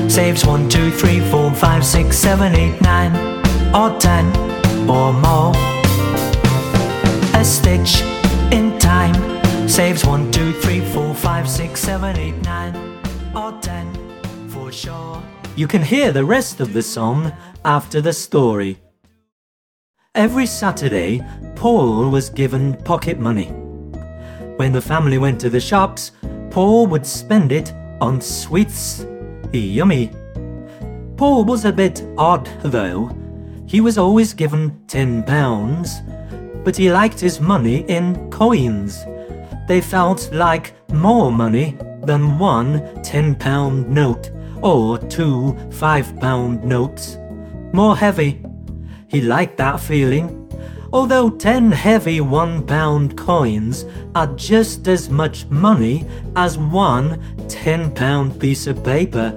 saves 1, 2, 3, 4, 5, 6, 7, 8, 9 or 10 or more. A stitch in time saves 1, 2, 3, 4, 5, 6, 7, 8, 9 or 10 for sure. You can hear the rest of the song after the story. Every Saturday, Paul was given pocket money. When the family went to the shops, Paul would spend it on sweets. Yummy. Paul was a bit odd, though. He was always given £10, but he liked his money in coins. They felt like more money than one £10 note or two £5 notes. More heavy. He liked that feeling. Although 10 heavy £1 coins are just as much money as one £10 piece of paper.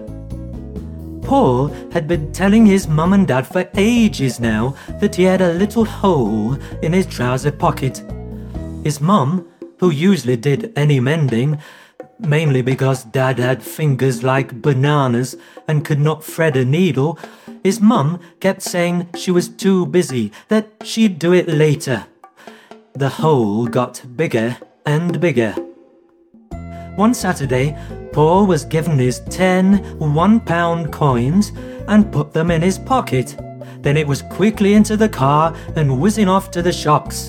Paul had been telling his mum and dad for ages now that he had a little hole in his trouser pocket. His mum, who usually did any mending, mainly because Dad had fingers like bananas and could not thread a needle, his mum kept saying she was too busy, that she'd do it later. The hole got bigger and bigger. One Saturday, Paul was given his 10 £1 coins and put them in his pocket. Then it was quickly into the car and whizzing off to the shops.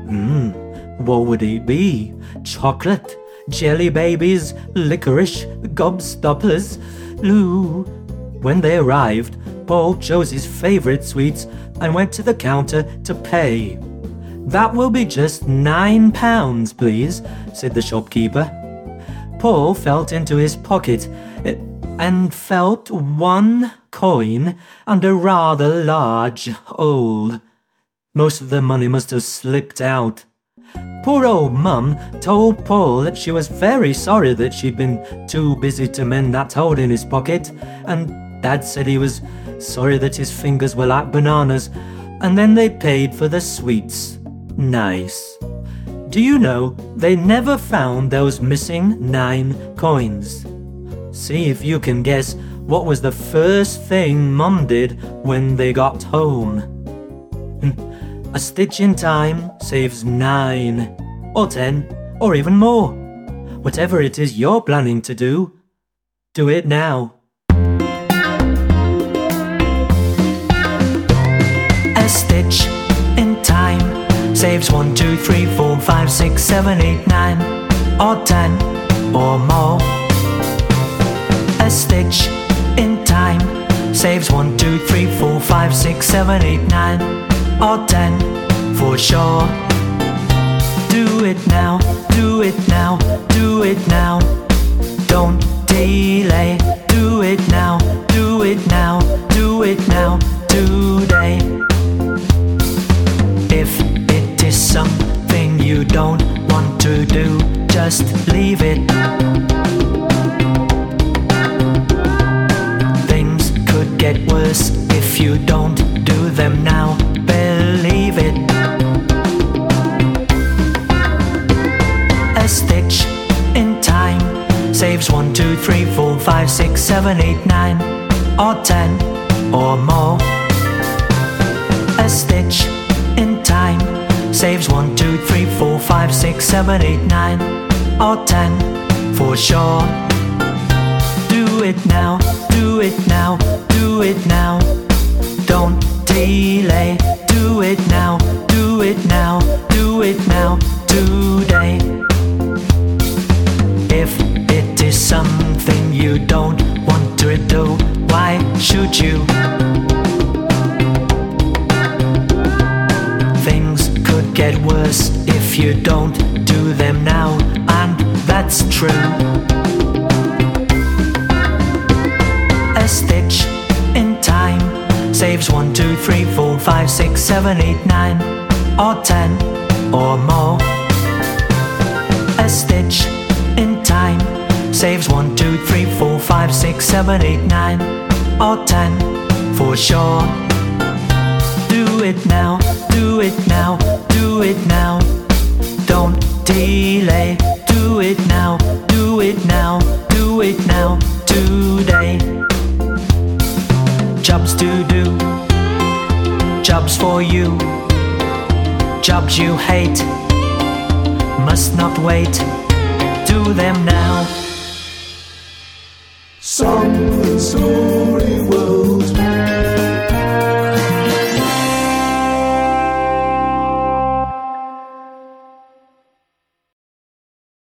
What would it be? Chocolate? Jelly babies, licorice, gobstoppers, Lou. When they arrived, Paul chose his favourite sweets and went to the counter to pay. "That will be just £9, please," said the shopkeeper. Paul felt into his pocket and felt one coin and a rather large hole. Most of the money must have slipped out. Poor old Mum told Paul that she was very sorry that she'd been too busy to mend that hole in his pocket, and Dad said he was sorry that his fingers were like bananas, and then they paid for the sweets. Nice. Do you know, they never found those missing 9 coins. See if you can guess what was the first thing Mum did when they got home. A stitch in time saves 9, or 10, or even more. Whatever it is you're planning to do it now. A stitch in time saves 1, 2, 3, 4, 5, 6, 7, 8, 9, or 10, or more. A stitch in time saves 1, 2, 3, 4, 5, 6, 7, 8, 9, or 10 for sure. Do it now, do it now, do it now. Don't delay. Do it now, do it now, do it now, today. If it is something you don't want to do, just leave it. Things could get worse if you don't do them now, believe it. A stitch in time saves 1, 2, 3, 4, 5, 6, 7, 8, 9, or 10, or more. A stitch in time saves 1, 2, 3, 4, 5, 6, 7, 8, 9, or 10 for sure. Do it now, do it now, do it now. Don't delay. Do it now, do it now, do it now, today. If it is something you don't want to do, why should you? Things could get worse if you don't do them now, and that's true. A stitch in time saves 1, 2, 3, 4, 5, 6, 7, 8, 9, or 10, or more. A stitch in time saves 1, 2, 3, 4, 5, 6, 7, 8, 9, or 10 for sure. Do it now, do it now, do it now. Don't delay. Do it now, do it now, do it now, today. jobs to do, jobs for you, jobs you hate, must not wait, do them now. Something so